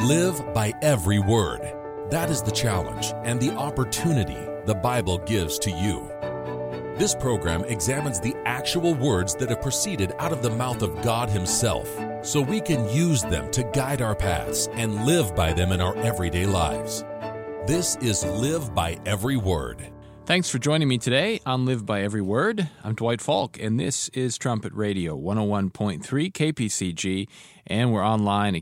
Live by every word. That is the challenge and the opportunity the Bible gives to you. This program examines the actual words that have proceeded out of the mouth of God Himself, so we can use them to guide our paths and live by them in our everyday lives. This is Live by Every Word. Thanks for joining me today on Live by Every Word. I'm Dwight Falk, and this is Trumpet Radio 101.3 KPCG, and we're online at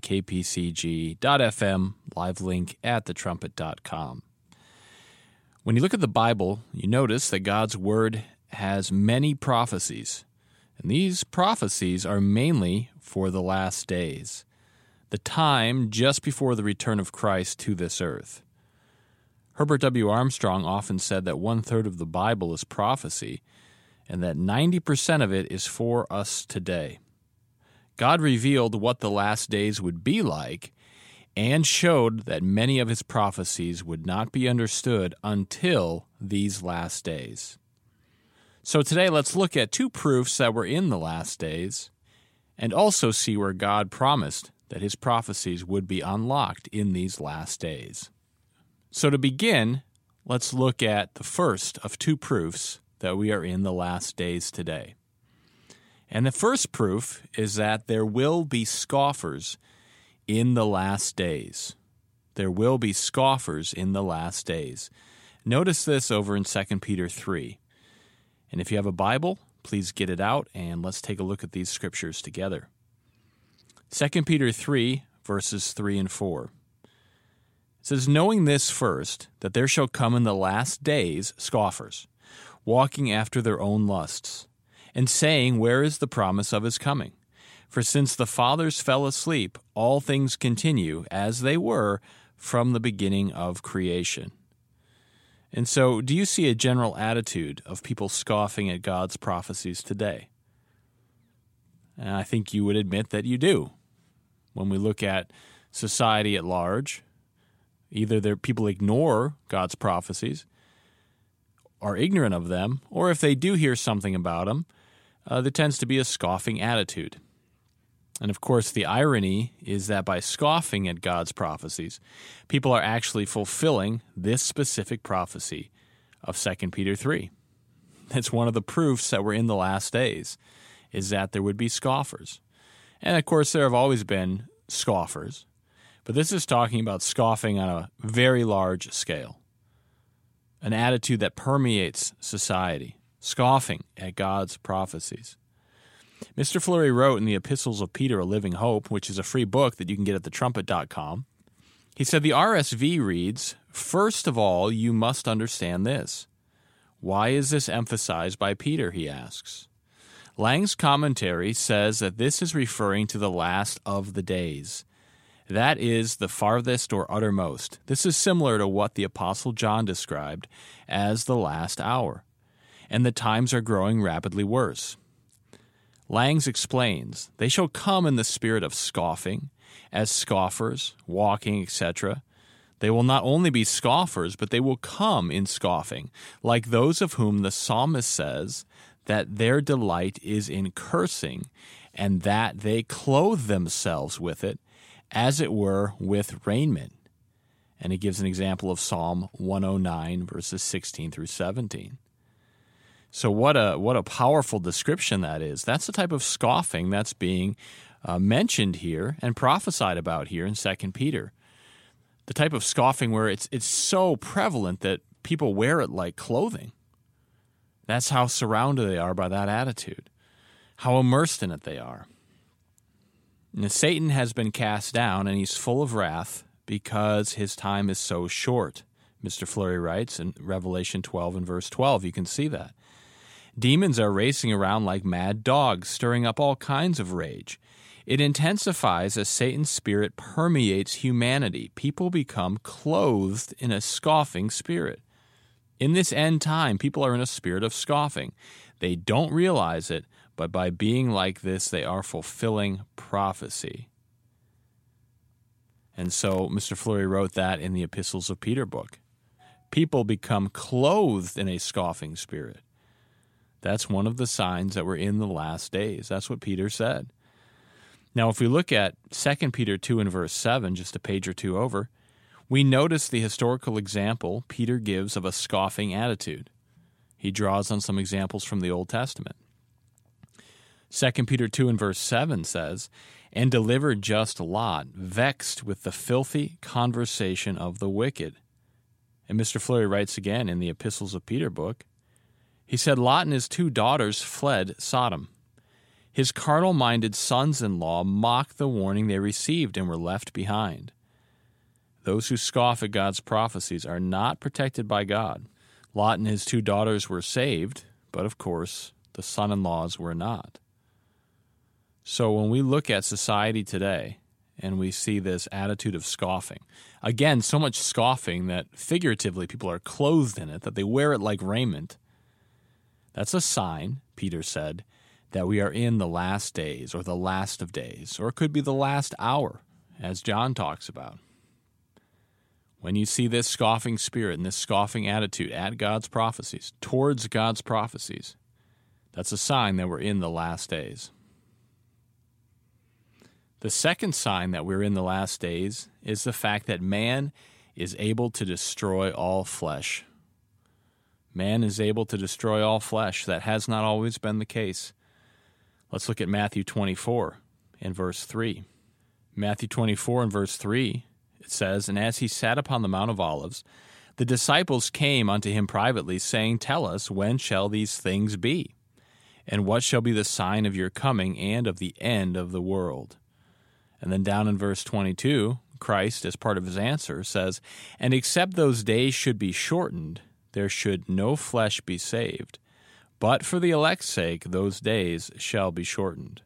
kpcg.fm, live link at thetrumpet.com. When you look at the Bible, you notice that God's Word has many prophecies, and these prophecies are mainly for the last days, the time just before the return of Christ to this earth. Herbert W. Armstrong often said that 1/3 of the Bible is prophecy, and that 90% of it is for us today. God revealed what the last days would be like, and showed that many of His prophecies would not be understood until these last days. So today let's look at two proofs that we're in the last days, and also see where God promised that His prophecies would be unlocked in these last days. So to begin, let's look at the first of two proofs that we are in the last days today. And the first proof is that there will be scoffers in the last days. There will be scoffers in the last days. Notice this over in 2 Peter 3. And if you have a Bible, please get it out and let's take a look at these scriptures together. 2 Peter 3, verses 3 and 4. It says, "Knowing this first, that there shall come in the last days scoffers, walking after their own lusts, and saying, Where is the promise of His coming? For since the fathers fell asleep, all things continue as they were from the beginning of creation." And so, do you see a general attitude of people scoffing at God's prophecies today? And I think you would admit that you do. When we look at society at large, either people ignore God's prophecies, are ignorant of them, or if they do hear something about them, there tends to be a scoffing attitude. And of course, the irony is that by scoffing at God's prophecies, people are actually fulfilling this specific prophecy of 2 Peter 3. It's one of the proofs that we're in the last days, is that there would be scoffers. And of course, there have always been scoffers. But this is talking about scoffing on a very large scale, an attitude that permeates society, scoffing at God's prophecies. Mr. Fleury wrote in the Epistles of Peter, A Living Hope, which is a free book that you can get at thetrumpet.com. He said, the RSV reads, "First of all, you must understand this. Why is this emphasized by Peter?" he asks. Lang's commentary says that this is referring to the last of the days. That is the farthest or uttermost. This is similar to what the Apostle John described as the last hour, and the times are growing rapidly worse. Langs explains, "They shall come in the spirit of scoffing, as scoffers, walking, etc. They will not only be scoffers, but they will come in scoffing, like those of whom the psalmist says that their delight is in cursing, and that they clothe themselves with it, as it were with raiment." And he gives an example of Psalm 109, verses 16 through 17. So what a powerful description that is. That's the type of scoffing that's being mentioned here and prophesied about here in 2 Peter. The type of scoffing where it's so prevalent that people wear it like clothing. That's how surrounded they are by that attitude, how immersed in it they are. Now, Satan has been cast down, and he's full of wrath because his time is so short. Mr. Fleury writes in Revelation 12 and verse 12, you can see that. Demons are racing around like mad dogs, stirring up all kinds of rage. It intensifies as Satan's spirit permeates humanity. People become clothed in a scoffing spirit. In this end time, people are in a spirit of scoffing. They don't realize it, but by being like this, they are fulfilling prophecy. And so Mr. Fleury wrote that in the Epistles of Peter book. People become clothed in a scoffing spirit. That's one of the signs that we're in the last days. That's what Peter said. Now, if we look at 2 Peter 2 and verse 7, just a page or two over, we notice the historical example Peter gives of a scoffing attitude. He draws on some examples from the Old Testament. 2 Peter 2 and verse 7 says, "And delivered just Lot, vexed with the filthy conversation of the wicked." And Mr. Fleury writes again in the Epistles of Peter book, he said, "Lot and his 2 daughters fled Sodom. His carnal-minded sons-in-law mocked the warning they received and were left behind." Those who scoff at God's prophecies are not protected by God. Lot and his 2 daughters were saved, but of course, the son-in-laws were not. So when we look at society today and we see this attitude of scoffing, again, so much scoffing that figuratively people are clothed in it, that they wear it like raiment, that's a sign, Peter said, that we are in the last days or the last of days, or it could be the last hour, as John talks about. When you see this scoffing spirit and this scoffing attitude at God's prophecies, towards God's prophecies, that's a sign that we're in the last days. The second sign that we're in the last days is the fact that man is able to destroy all flesh. Man is able to destroy all flesh. That has not always been the case. Let's look at Matthew 24 and verse 3. Matthew 24 and verse 3, it says, "And as he sat upon the Mount of Olives, the disciples came unto him privately, saying, Tell us, when shall these things be? And what shall be the sign of your coming and of the end of the world?" And then down in verse 22, Christ, as part of his answer, says, "And except those days should be shortened, there should no flesh be saved. But for the elect's sake, those days shall be shortened."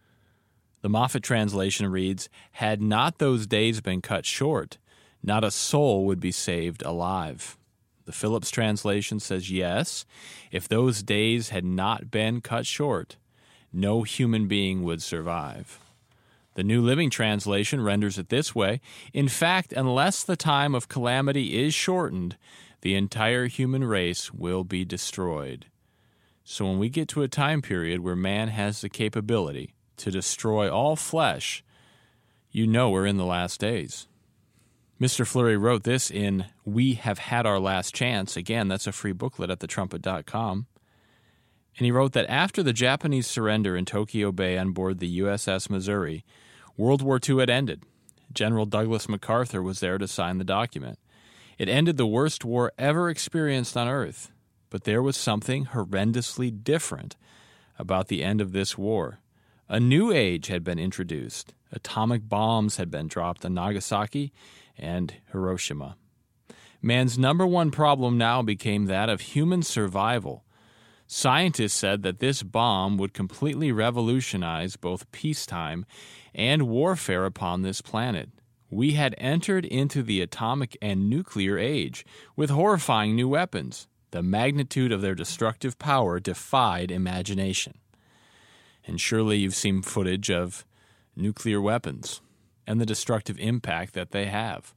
The Moffat translation reads, "Had not those days been cut short, not a soul would be saved alive." The Phillips translation says, "Yes, if those days had not been cut short, no human being would survive." The New Living Translation renders it this way, "In fact, unless the time of calamity is shortened, the entire human race will be destroyed." So when we get to a time period where man has the capability to destroy all flesh, you know we're in the last days. Mr. Fleury wrote this in We Have Had Our Last Chance. Again, that's a free booklet at thetrumpet.com. And he wrote that after the Japanese surrender in Tokyo Bay on board the USS Missouri, World War II had ended. General Douglas MacArthur was there to sign the document. It ended the worst war ever experienced on Earth, but there was something horrendously different about the end of this war. A new age had been introduced. Atomic bombs had been dropped on Nagasaki and Hiroshima. Man's number one problem now became that of human survival. Scientists said that this bomb would completely revolutionize both peacetime and warfare upon this planet. We had entered into the atomic and nuclear age with horrifying new weapons. The magnitude of their destructive power defied imagination. And surely you've seen footage of nuclear weapons and the destructive impact that they have.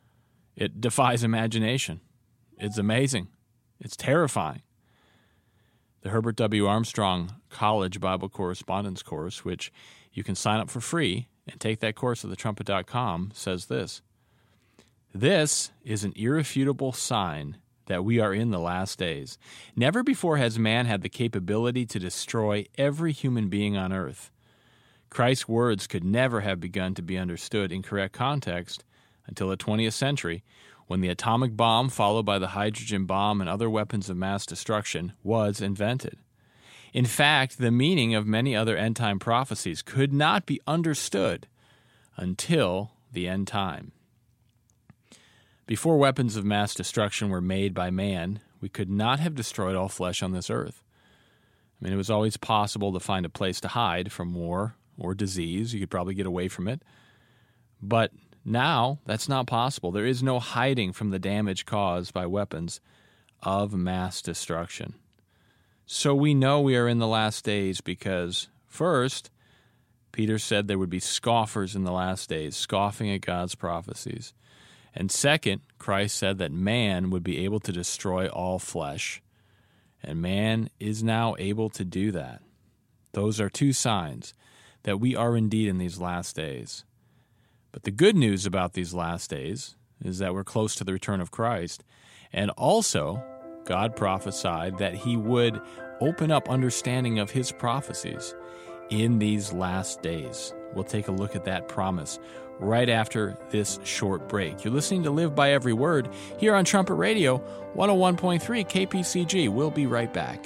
It defies imagination. It's amazing. It's terrifying. The Herbert W. Armstrong College Bible Correspondence Course, which you can sign up for free and take that course at thetrumpet.com, says this: "This is an irrefutable sign that we are in the last days. Never before has man had the capability to destroy every human being on earth. Christ's words could never have begun to be understood in correct context until the 20th century, when the atomic bomb, followed by the hydrogen bomb and other weapons of mass destruction, was invented. In fact, the meaning of many other end-time prophecies could not be understood until the end time. Before weapons of mass destruction were made by man, we could not have destroyed all flesh on this earth. I mean, it was always possible to find a place to hide from war or disease. You could probably get away from it. But now, that's not possible. There is no hiding from the damage caused by weapons of mass destruction. So we know we are in the last days because, first, Peter said there would be scoffers in the last days, scoffing at God's prophecies. And second, Christ said that man would be able to destroy all flesh. And man is now able to do that. Those are two signs that we are indeed in these last days. But the good news about these last days is that we're close to the return of Christ. And also, God prophesied that he would open up understanding of his prophecies in these last days. We'll take a look at that promise right after this short break. You're listening to Live by Every Word here on Trumpet Radio, 101.3 KPCG. We'll be right back.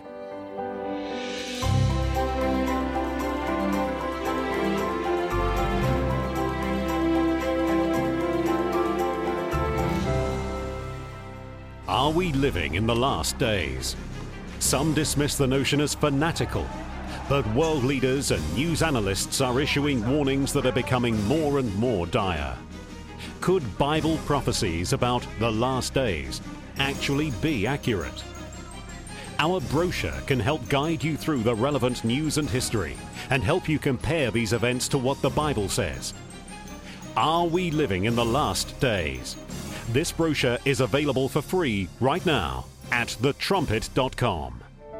Are we living in the last days? Some dismiss the notion as fanatical, but world leaders and news analysts are issuing warnings that are becoming more and more dire. Could Bible prophecies about the last days actually be accurate? Our brochure can help guide you through the relevant news and history and help you compare these events to what the Bible says. Are we living in the last days? This brochure is available for free right now at thetrumpet.com.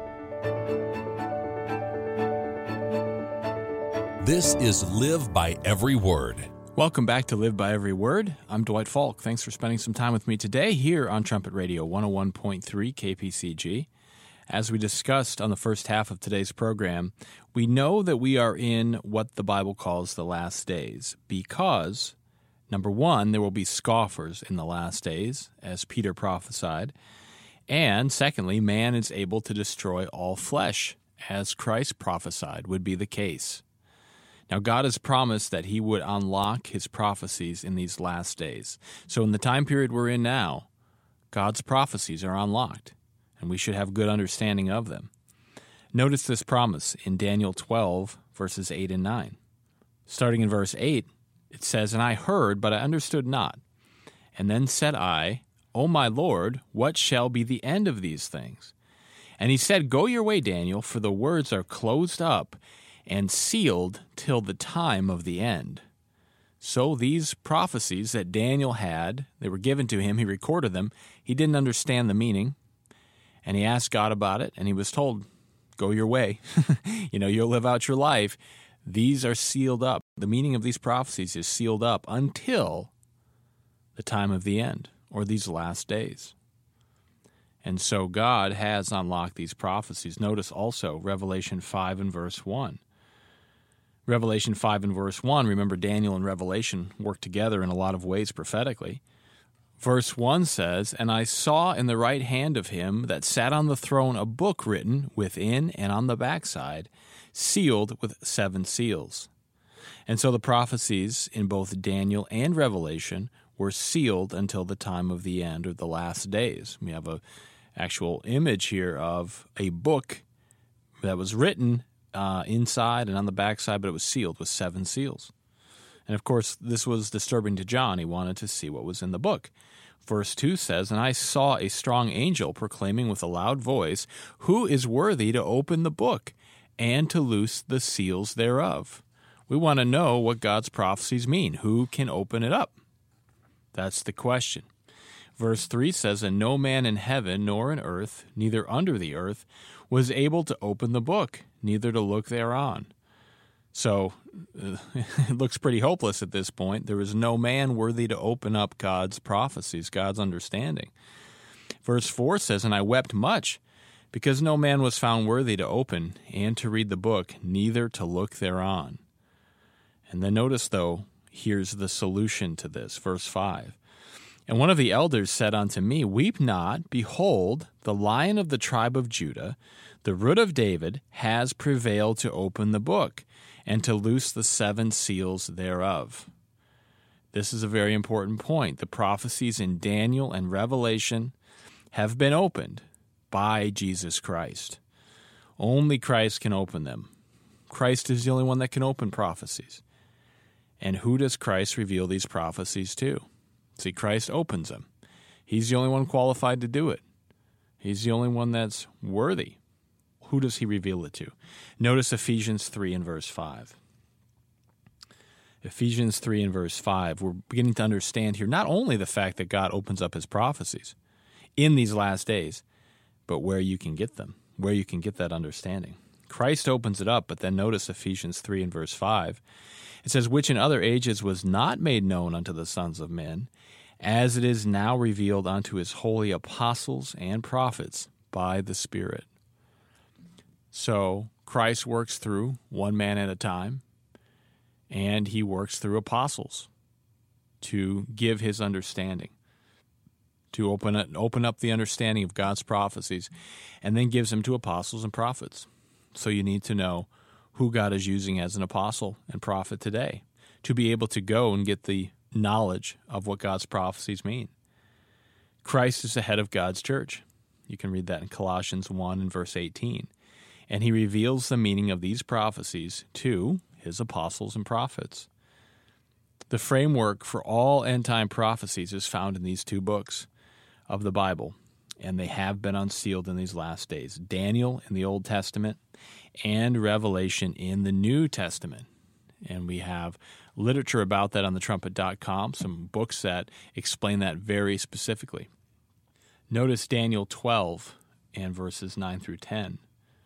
This is Live by Every Word. Welcome back to Live by Every Word. I'm Dwight Falk. Thanks for spending some time with me today here on Trumpet Radio 101.3 KPCG. As we discussed on the first half of today's program, we know that we are in what the Bible calls the last days because, number one, there will be scoffers in the last days, as Peter prophesied. And secondly, man is able to destroy all flesh, as Christ prophesied would be the case. Now, God has promised that he would unlock his prophecies in these last days. So in the time period we're in now, God's prophecies are unlocked, and we should have good understanding of them. Notice this promise in Daniel 12, verses 8 and 9. Starting in verse 8, it says, "And I heard, but I understood not. And then said I, O my Lord, what shall be the end of these things? And he said, Go your way, Daniel, for the words are closed up and sealed till the time of the end." So these prophecies that Daniel had, they were given to him, he recorded them, he didn't understand the meaning, and he asked God about it, and he was told, go your way. You'll live out your life. These are sealed up. The meaning of these prophecies is sealed up until the time of the end, or these last days. And so God has unlocked these prophecies. Notice also Revelation 5 and verse 1. Revelation 5 and verse 1, remember Daniel and Revelation work together in a lot of ways prophetically. Verse 1 says, "And I saw in the right hand of him that sat on the throne a book written within and on the backside, sealed with 7 seals." And so the prophecies in both Daniel and Revelation were sealed until the time of the end, or the last days. We have an actual image here of a book that was written inside and on the backside, but it was sealed with 7 seals. And of course, this was disturbing to John. He wanted to see what was in the book. Verse 2 says, "And I saw a strong angel proclaiming with a loud voice, Who is worthy to open the book and to loose the seals thereof?" We want to know what God's prophecies mean. Who can open it up? That's the question. Verse 3 says, "And no man in heaven nor in earth, neither under the earth, was able to open the book, neither to look thereon." So it looks pretty hopeless at this point. There is no man worthy to open up God's prophecies, God's understanding. Verse 4 says, "And I wept much, because no man was found worthy to open and to read the book, neither to look thereon." And then notice, though, here's the solution to this. Verse 5. "And one of the elders said unto me, Weep not, behold, the Lion of the tribe of Judah, the Root of David, has prevailed to open the book, and to loose the 7 seals thereof." This is a very important point. The prophecies in Daniel and Revelation have been opened by Jesus Christ. Only Christ can open them. Christ is the only one that can open prophecies. And who does Christ reveal these prophecies to? See, Christ opens them. He's the only one qualified to do it. He's the only one that's worthy. Who does he reveal it to? Notice Ephesians 3 and verse 5. Ephesians 3 and verse 5, we're beginning to understand here not only the fact that God opens up his prophecies in these last days, but where you can get them, where you can get that understanding. Christ opens it up, but then notice Ephesians 3 and verse 5. It says, which in other ages was not made known unto the sons of men, as it is now revealed unto his holy apostles and prophets by the Spirit. So Christ works through one man at a time, and he works through apostles to give his understanding, to open up the understanding of God's prophecies, and then gives them to apostles and prophets. So you need to know who God is using as an apostle and prophet today to be able to go and get the knowledge of what God's prophecies mean. Christ is the head of God's church. You can read that in Colossians 1 and verse 18. And he reveals the meaning of these prophecies to his apostles and prophets. The framework for all end-time prophecies is found in these two books of the Bible, and they have been unsealed in these last days. Daniel in the Old Testament and Revelation in the New Testament. And we have literature about that on thetrumpet.com, some books that explain that very specifically. Notice Daniel 12 and verses 9 through 10.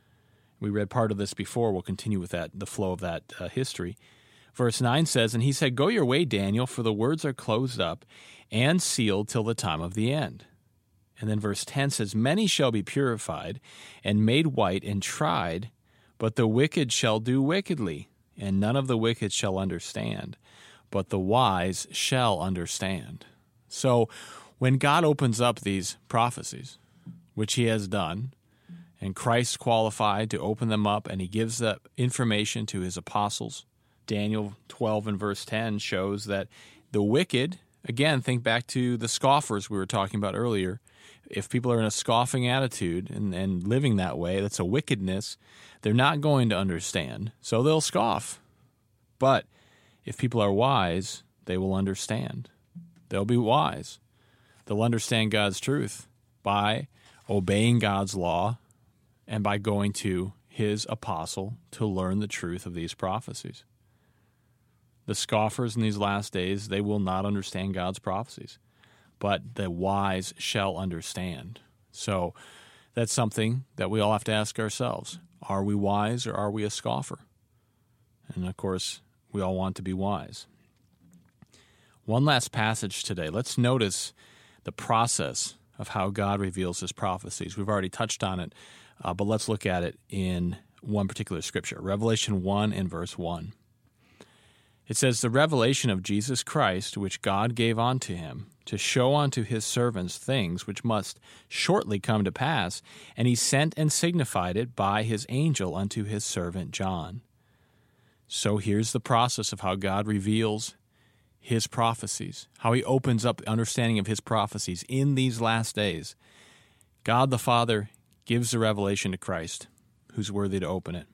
We read part of this before. We'll continue with the flow of that history. Verse 9 says, and he said, go your way, Daniel, for the words are closed up and sealed till the time of the end. And then verse 10 says, many shall be purified and made white and tried, but the wicked shall do wickedly, and none of the wicked shall understand, but the wise shall understand. So when God opens up these prophecies, which he has done, and Christ qualified to open them up, and he gives the information to his apostles, Daniel 12 and verse 10 shows that the wicked, again, think back to the scoffers we were talking about earlier. If people are in a scoffing attitude and living that way, that's a wickedness, they're not going to understand, so they'll scoff. But if people are wise, they will understand. They'll be wise. They'll understand God's truth by obeying God's law and by going to his apostle to learn the truth of these prophecies. The scoffers in these last days, they will not understand God's prophecies, but the wise shall understand. So that's something that we all have to ask ourselves. Are we wise or are we a scoffer? And of course, we all want to be wise. One last passage today. Let's notice the process of how God reveals his prophecies. We've already touched on it, but let's look at it in one particular scripture, Revelation 1 and verse 1. It says, the revelation of Jesus Christ, which God gave unto him, to show unto his servants things which must shortly come to pass, and he sent and signified it by his angel unto his servant John. So here's the process of how God reveals his prophecies, how he opens up the understanding of his prophecies in these last days. God the Father gives the revelation to Christ, who's worthy to open it.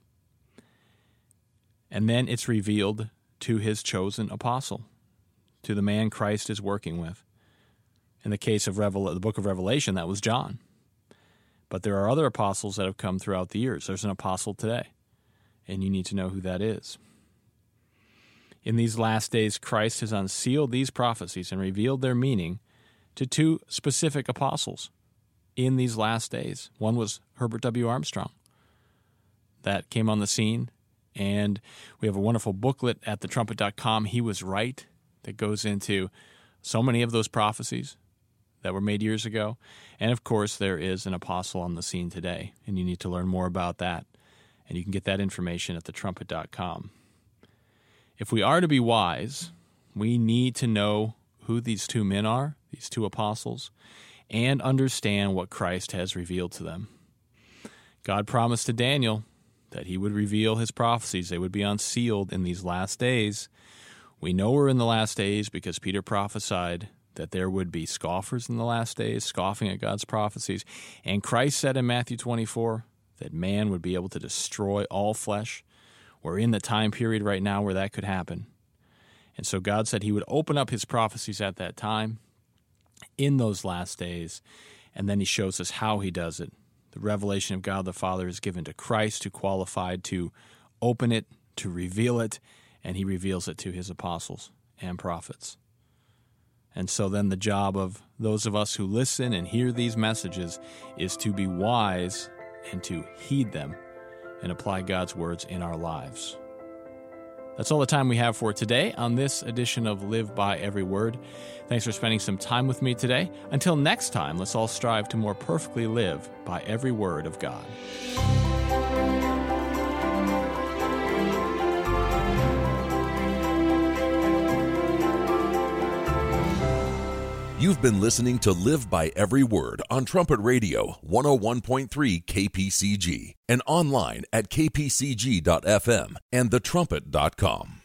And then it's revealed to his chosen apostle, to the man Christ is working with. In the case of the book of Revelation, that was John. But there are other apostles that have come throughout the years. There's an apostle today, and you need to know who that is. In these last days, Christ has unsealed these prophecies and revealed their meaning to two specific apostles in these last days. One was Herbert W. Armstrong that came on the scene, and we have a wonderful booklet at thetrumpet.com, He Was Right, that goes into so many of those prophecies that were made years ago. And of course, there is an apostle on the scene today, and you need to learn more about that. And you can get that information at thetrumpet.com. If we are to be wise, we need to know who these two men are, these two apostles, and understand what Christ has revealed to them. God promised to Daniel that he would reveal his prophecies. They would be unsealed in these last days. We know we're in the last days because Peter prophesied that there would be scoffers in the last days, scoffing at God's prophecies. And Christ said in Matthew 24 that man would be able to destroy all flesh. We're in the time period right now where that could happen. And so God said he would open up his prophecies at that time in those last days. And then he shows us how he does it. The revelation of God the Father is given to Christ, who qualified to open it, to reveal it, and he reveals it to his apostles and prophets. And so then the job of those of us who listen and hear these messages is to be wise and to heed them and apply God's words in our lives. That's all the time we have for today on this edition of Live by Every Word. Thanks for spending some time with me today. Until next time, let's all strive to more perfectly live by every word of God. You've been listening to Live by Every Word on Trumpet Radio 101.3 KPCG and online at kpcg.fm and thetrumpet.com.